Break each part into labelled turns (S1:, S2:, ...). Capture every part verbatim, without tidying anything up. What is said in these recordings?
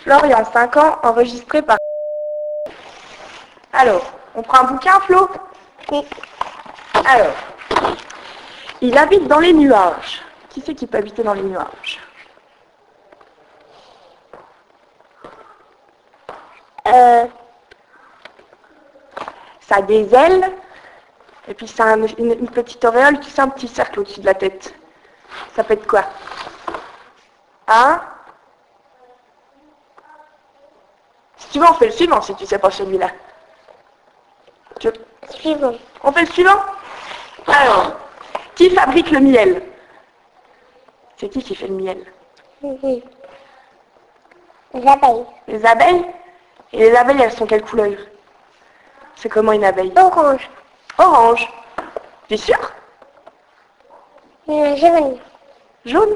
S1: Florian, cinq ans, enregistré par... Alors, on prend un bouquin, Flo?
S2: Oui.
S1: Alors, il habite dans les nuages. Qui c'est qui peut habiter dans les nuages?
S2: Euh,
S1: Ça a des ailes, et puis ça a un- une, une petite auréole, tu sais, un petit cercle au-dessus de la tête. Ça peut être quoi? Hein? Si tu veux, on fait le suivant, si tu sais pas celui-là. Tu-
S2: suivant.
S1: On fait le suivant? Alors, qui fabrique le miel? C'est qui qui fait le miel?
S2: Mhm. Les abeilles.
S1: Les abeilles? Et les abeilles, elles sont quelle couleur? C'est comment une abeille?
S2: Orange.
S1: Orange. T'es sûr?
S2: Euh, jaune.
S1: Jaune?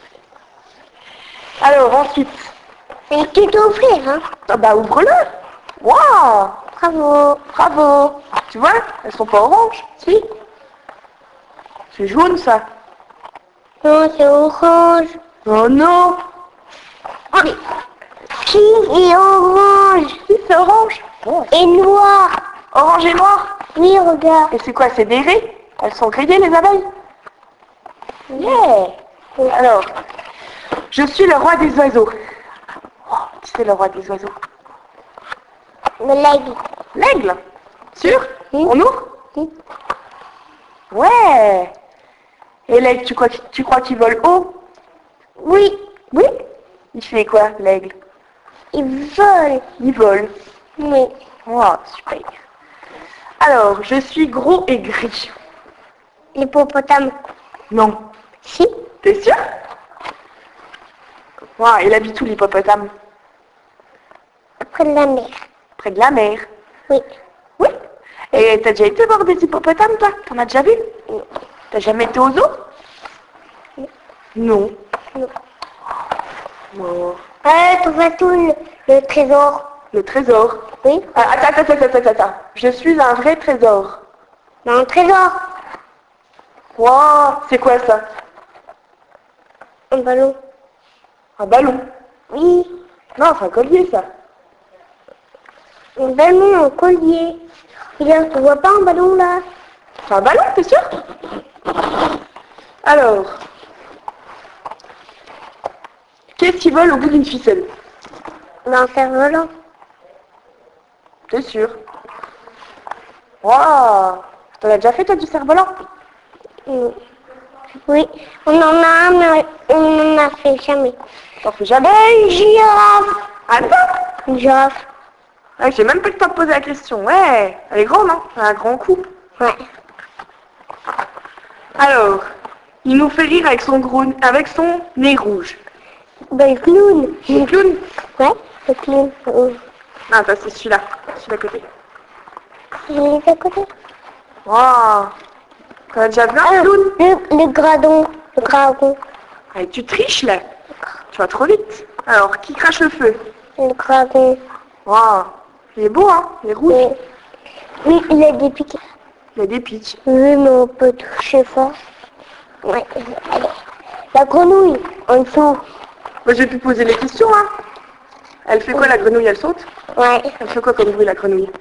S1: Alors, ensuite.
S2: Et tu dois ouvrir, hein?
S1: Ah bah, ouvre-le. Waouh!
S2: Bravo.
S1: Bravo! Tu vois? Elles sont pas oranges, si? C'est jaune, ça.
S2: Non, c'est orange.
S1: Oh non!
S2: Oui. Qui est orange?
S1: Si, c'est orange. Oh.
S2: Et noir.
S1: Orange et noir.
S2: Oui, regarde.
S1: Et c'est quoi? C'est des raies? Elles sont grillées, les abeilles? Yeah! Alors, je suis le roi des oiseaux. Oh, qui c'est le roi des oiseaux?
S2: Le l'aigle.
S1: L'aigle? Sûr?
S2: Oui.
S1: On ouvre?
S2: Oui.
S1: Ouais! Et l'aigle, tu crois, tu crois qu'il vole haut?
S2: Oui.
S1: Oui? Il fait quoi, l'aigle?
S2: Il vole.
S1: Il vole.
S2: Oui.
S1: Oh, super. Alors, je suis gros et gris.
S2: L'hippopotame.
S1: Non.
S2: Si.
S1: T'es sûr? Wow, il habite où, l'hippopotame?
S2: Près de la mer.
S1: Près de la mer.
S2: Oui.
S1: Oui. Et t'as déjà été voir des hippopotames, toi? T'en as déjà vu?
S2: Non.
S1: T'as jamais été aux zoo? Non.
S2: Non.
S1: Non.
S2: Ah, tu vois tout le, le trésor.
S1: Le trésor.
S2: Oui.
S1: Ah, attends, attends, attends, attends, attends. Je suis un vrai trésor.
S2: Dans le trésor.
S1: Wow, c'est quoi ça?
S2: Un ballon.
S1: Un ballon.
S2: Oui.
S1: Non, c'est un collier, ça.
S2: Un ballon, un collier. Regarde, tu vois pas un ballon là?
S1: C'est un ballon, t'es sûr? Alors, qu'est-ce qui vole au bout d'une ficelle?
S2: Un cerf-volant.
S1: T'es sûr? Waouh! T'en as déjà fait, toi, du cerf-volant?
S2: Mm. Oui. On en a un, mais on n'en a fait jamais.
S1: T'en fais jamais?
S2: Une girafe.
S1: Attends!
S2: Une girafe.
S1: Ah, j'ai même pas le temps de poser la question. Ouais, elle est grande, hein? Elle a un grand coup.
S2: Ouais.
S1: Alors, il nous fait rire avec son gros, avec son nez rouge.
S2: Ben, le clown.
S1: Le clown?
S2: Ouais, le clown. Oui.
S1: Ah, ça c'est celui-là, celui d'à côté.
S2: Je l'ai à côté.
S1: Waouh! T'en as déjà vu un
S2: Ah,
S1: clown?
S2: le, le gradon. Le dragon.
S1: Ah, tu triches là. Tu vas trop vite. Alors, qui crache le feu?
S2: Le dragon.
S1: Waouh! Il est beau, hein? Il est rouge.
S2: Oui. Oui, il a des pics.
S1: Il a des pics.
S2: Oui, mais on peut toucher fort. Ouais. Allez. La grenouille, en dessous.
S1: Moi, j'ai pu poser les questions, hein? Elle fait quoi, la grenouille? Elle saute?
S2: Ouais.
S1: Elle fait quoi comme bruit, la grenouille?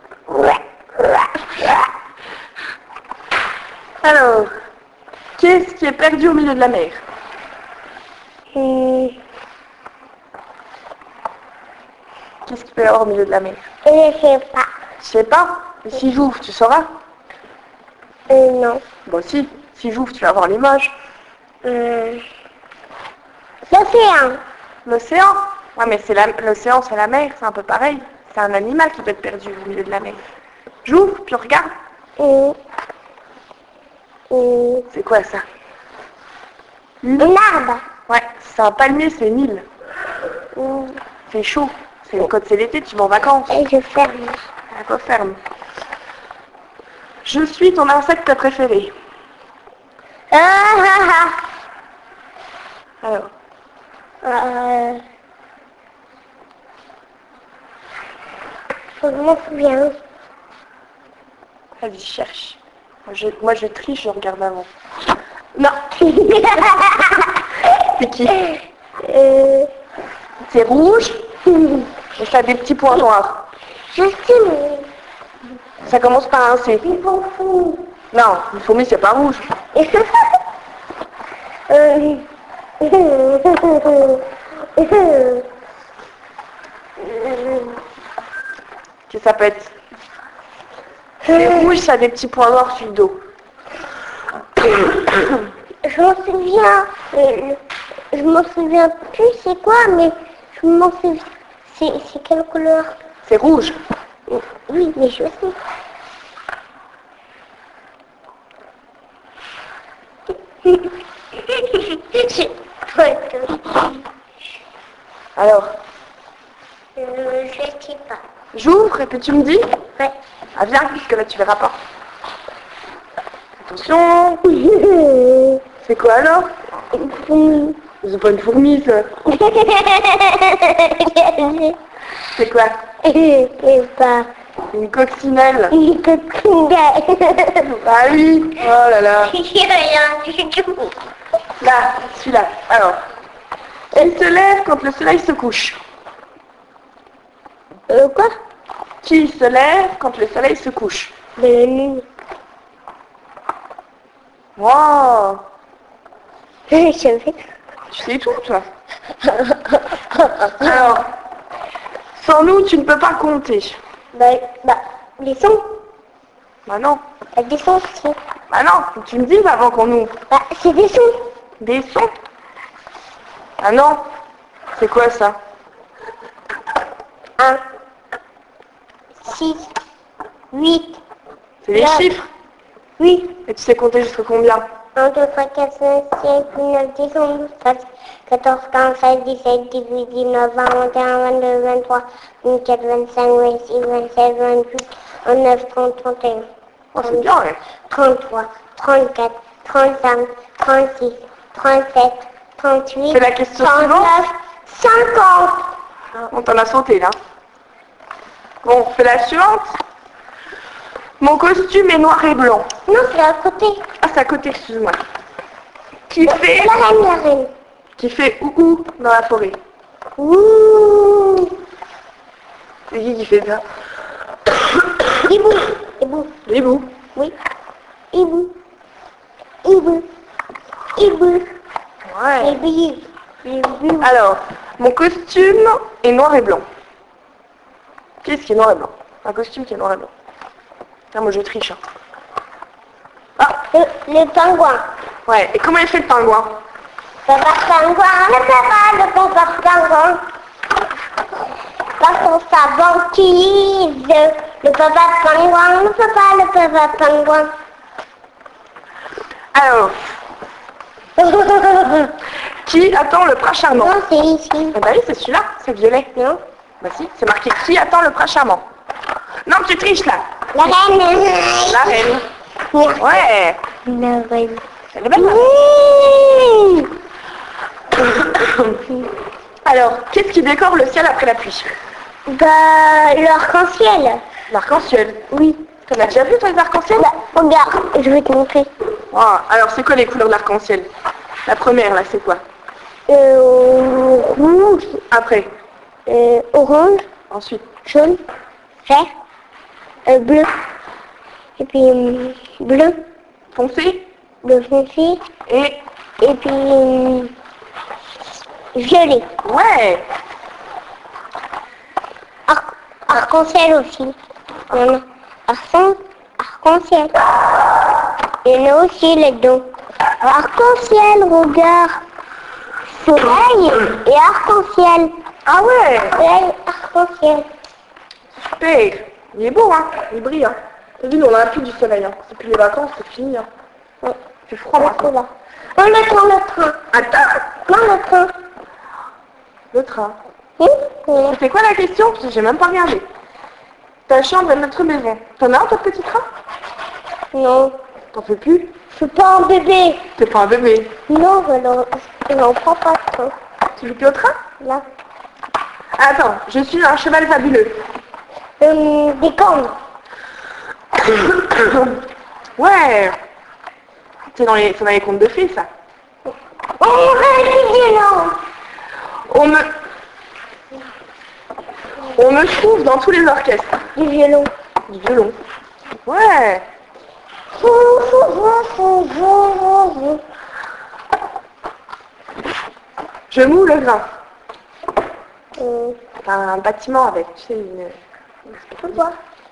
S1: Alors, qu'est-ce qui est perdu au milieu de la mer?
S2: Hum,
S1: Qu'est-ce qu'il peut y avoir au milieu de la mer?
S2: je sais pas.
S1: Je sais pas. Mais si j'ouvre, tu sauras?
S2: Euh, non.
S1: Bon, si. Si j'ouvre, tu vas voir l'image.
S2: Hum, L'océan.
S1: L'océan? Ouais, mais c'est la- l'océan, c'est la mer, c'est un peu pareil. C'est un animal qui peut être perdu au milieu de la mer. J'ouvre, puis on regarde.
S2: Hum, hum,
S1: C'est quoi ça?
S2: Un arbre.
S1: Ouais, c'est un palmier, c'est une île.
S2: Hum,
S1: C'est chaud. C'est quand c'est l'été, tu vas en vacances.
S2: Et je ferme.
S1: À quoi ferme? Je suis ton insecte préféré.
S2: Ah, ah,
S1: Alors,
S2: ah. Euh, je me souviens.
S1: vas-y, cherche. Moi je, moi, je triche, je regarde avant. Non. C'est qui?
S2: Euh,
S1: C'est rouge. Et ça a des petits points noirs.
S2: Je sais, mais
S1: Ça commence par un C.
S2: ils s'en foutent.
S1: Non, une fourmi, c'est pas rouge.
S2: Euh,
S1: Qu'est-ce que ça peut être? C'est rouge, ça a des petits points noirs sur le dos.
S2: Je m'en souviens, euh, je m'en souviens plus c'est quoi, mais je m'en souviens, c'est, c'est quelle couleur?
S1: C'est rouge.
S2: Oui, mais je sais. Je-
S1: Alors,
S2: Euh, je sais pas.
S1: j'ouvre et puis tu me dis?
S2: Ouais.
S1: Ah viens, puisque là tu verras pas. Attention. C'est quoi alors? C'est pas une fourmi ça. C'est quoi?
S2: C'est pas
S1: Une coccinelle.
S2: une coccinelle.
S1: Ah oui. Oh là là.
S2: Rien du tout.
S1: Là, celui-là. Alors, qui se lève quand le soleil se couche?
S2: Euh, quoi?
S1: Qui se lève quand le soleil se couche?
S2: De la lune.
S1: Wow.
S2: Je sais.
S1: Tu sais tout, toi. Alors, sans nous, tu ne peux pas compter.
S2: Bah, bah, les sons.
S1: Bah non.
S2: Bah, des sons aussi.
S1: Bah non, faut que tu me dises avant qu'on ouvre.
S2: Bah, c'est des sons.
S1: Des sons. Ah non. C'est quoi ça?
S2: un, six, huit.
S1: C'est les
S2: Là.
S1: chiffres.
S2: Oui.
S1: Et tu sais compter jusqu'à combien?
S2: un, deux, trois, quatre, cinq, six, sept, huit, neuf, dix, onze, douze, treize, quatorze, quinze, seize, dix-sept, dix-huit, dix-neuf, vingt, vingt et un, vingt-deux, vingt-trois, vingt-quatre, vingt-cinq, vingt-six, vingt-sept, vingt-huit, vingt-neuf, trente, trente et un,
S1: Oh, c'est bien, ouais.
S2: trente-trois, trente-quatre, trente-cinq, trente-six, trente-sept, trente-huit,
S1: C'est la question
S2: trente-neuf, cinquante.
S1: On t'en a sauté, là. Bon, on fait la suivante. Mon costume est noir et blanc.
S2: Non, c'est à côté.
S1: Ah, c'est à côté, excuse-moi. Qui fait,
S2: La reine, la reine.
S1: qui fait ouhou dans la forêt?
S2: Ouh.
S1: C'est qui qui fait ça?
S2: Hibou. Hibou.
S1: Hibou.
S2: Oui. Hibou. Hibou. Hibou.
S1: Ouais.
S2: Hibou. Hibou.
S1: Alors, mon costume est noir et blanc. Qu'est-ce qui est noir et blanc? Un costume qui est noir et blanc. Tiens, moi je triche. Hein. Ah,
S2: Le, le pingouin.
S1: ouais. Et comment il fait le pingouin?
S2: Papa pingouin, le papa, le papa pingouin. Par son sa banquise. Le papa pingouin, le papa, le papa pingouin.
S1: Alors, qui attend le prince charmant?
S2: Non, c'est ici.
S1: Ah bah oui, c'est celui-là, c'est violet.
S2: Non?
S1: Bah si, c'est marqué qui attend le prince charmant. Non, tu triches là.
S2: La reine.
S1: La reine. Ouais.
S2: La reine.
S1: Elle est belle.
S2: Oui.
S1: Alors, qu'est-ce qui décore le ciel après la pluie?
S2: Bah, l'arc-en-ciel.
S1: L'arc-en-ciel.
S2: Oui.
S1: T'en as déjà vu toi les arcs-en-ciel?
S2: Bah, regarde, je vais te montrer.
S1: Oh, alors, c'est quoi les couleurs de l'arc-en-ciel? La première, là, c'est quoi?
S2: Euh, rouge,
S1: Après.
S2: euh, orange,
S1: Ensuite.
S2: jaune, vert, euh, bleu. Et puis euh, bleu,
S1: Foncé.
S2: bleu foncé.
S1: Et...
S2: Et puis euh, violet.
S1: Ouais.
S2: Arc- Arc-en-ciel aussi. Il y en a. Arc- Arc-en-ciel. Il y en a aussi là-dedans. Arc-en-ciel, regarde. Soleil et arc-en-ciel.
S1: Ah ouais.
S2: Soleil, arc-en-ciel.
S1: Super. Il est beau, hein. Il brille, hein. T'as vu, nous, on en a plus du soleil, hein. C'est plus les vacances, c'est fini, hein.
S2: Ouais.
S1: C'est froid, maintenant.
S2: Là. Non, le train, le train.
S1: Attends.
S2: Non, le train.
S1: Le train.
S2: Oui, oui.
S1: C'était quoi la question? Parce que j'ai même pas regardé. Ta chambre est notre maison. T'en as un, toi, petit train?
S2: Non,
S1: T'en fais plus?
S2: je suis pas un bébé.
S1: T'es pas un bébé.
S2: Non, je n'en je n'en prends pas de train.
S1: Tu joues plus au train?
S2: Là.
S1: Attends, je suis un cheval fabuleux.
S2: Euh, des cornes.
S1: Ouais. C'est dans les, c'est dans les contes de fées, ça.
S2: Oh, c'est violent.
S1: On me... On me trouve dans tous les orchestres.
S2: Du violon.
S1: Du violon. Ouais. Je moue le grain.
S2: Euh,
S1: Un bâtiment avec, tu sais, une...
S2: je vois.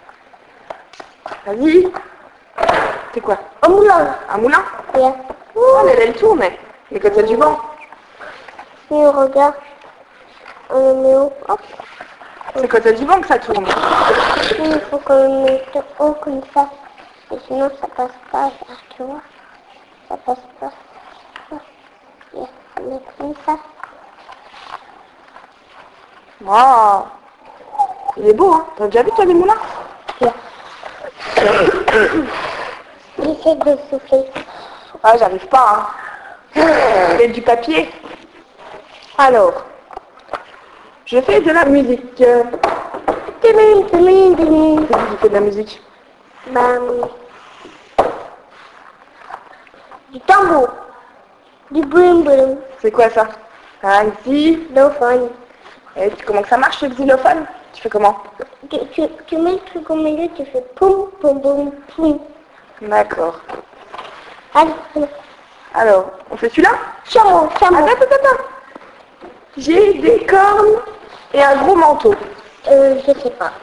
S1: Vas-y. C'est quoi?
S2: Un moulin.
S1: Un moulin?
S2: Bien.
S1: Oh, mais elle tourne. Mais quand il y a du vent.
S2: Oui, regarde. On le met où? Hop.
S1: C'est quand il y a du vent que ça tourne.
S2: Il faut qu'on le mette haut comme ça. Et sinon, ça passe pas. Tu vois? Ça passe pas. Bien. On met comme ça.
S1: Wow. Il est beau, hein? T'as déjà vu, toi, les moulins?
S2: Bien. J'essaie de souffler.
S1: Ah, j'arrive pas, hein. C'est du papier. Alors, je fais de la musique.
S2: Timide, timide, timide.
S1: C'est qui qui fait de la musique?
S2: Ben, du tambour. Du boum boum.
S1: C'est quoi ça? Un xylophone.
S2: Xylophone.
S1: Et tu- comment que ça marche, le xylophone? Tu fais comment?
S2: Tu, tu, tu mets le truc au milieu, tu fais poum, poum, poum, poum.
S1: D'accord.
S2: Allez, allez.
S1: Alors, on fait celui-là?
S2: Chameau, chameau.
S1: Attends, attends, attends. J'ai des cornes et un gros manteau.
S2: Euh, je sais pas.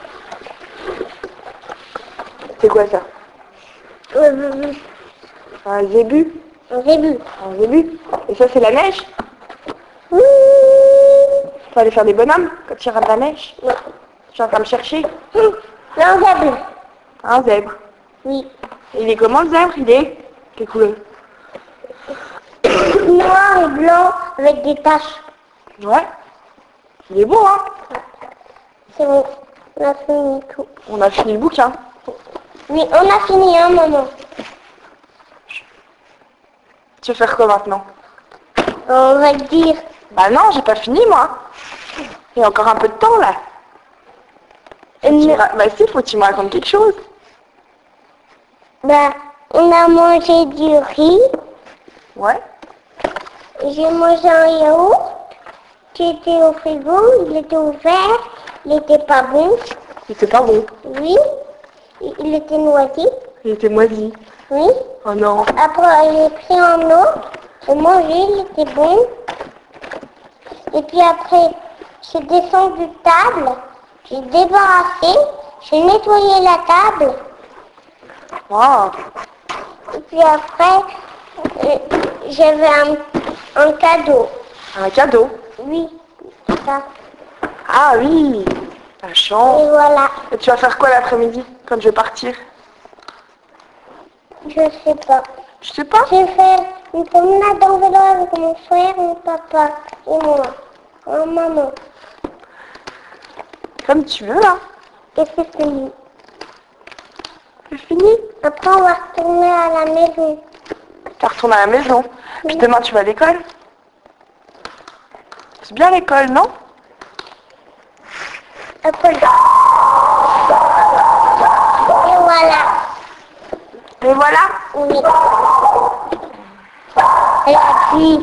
S1: C'est quoi ça?
S2: Euh,
S1: Un zébu?
S2: un zébu.
S1: Un zébu? Et ça, c'est la neige?
S2: Oui.
S1: Faut aller faire des bonhommes quand il y aura de la neige?
S2: Non.
S1: Je suis en train de chercher.
S2: Hum, un zèbre.
S1: Un zèbre.
S2: Oui.
S1: Et il est comment, le zèbre? Il est quelle couleur?
S2: Noir et blanc avec des taches.
S1: Ouais. Il est beau, hein?
S2: C'est bon. On a fini tout.
S1: On a fini le bouquin.
S2: Oui, on a fini, hein, maman.
S1: Tu veux faire quoi maintenant?
S2: On va le dire.
S1: Bah non, j'ai pas fini, moi. Il y a encore un peu de temps, là.
S2: Euh,
S1: Tu me ra- Bah si, faut que tu me racontes quelque chose.
S2: Bah, on a mangé du riz.
S1: Ouais.
S2: J'ai mangé un yaourt qui était au frigo. Il était ouvert. Il était pas bon.
S1: Il était pas bon.
S2: Oui. Il il était noisy.
S1: Il était moisi.
S2: Oui.
S1: Oh non.
S2: Après, j'ai pris un autre. J'ai mangé. Il était bon. Et puis après, j'ai descendu de table. J'ai débarrassé. J'ai nettoyé la table.
S1: Wow.
S2: Et puis après, euh, j'avais un, un cadeau.
S1: Un cadeau.
S2: Oui, c'est ça.
S1: Ah oui. La
S2: Et
S1: chance.
S2: voilà.
S1: Et tu vas faire quoi l'après-midi quand je vais partir?
S2: Je sais pas.
S1: Je sais pas.
S2: Je vais faire une promenade en vélo avec mon frère, mon papa et moi. Oh, maman.
S1: Comme tu veux, là.
S2: Et c'est fini.
S1: C'est fini.
S2: Après, on va retourner à la maison.
S1: Tu retournes à la maison. Puis demain, tu vas à l'école. C'est bien l'école, non?
S2: Après, et voilà.
S1: Et voilà.
S2: Oui. Et puis,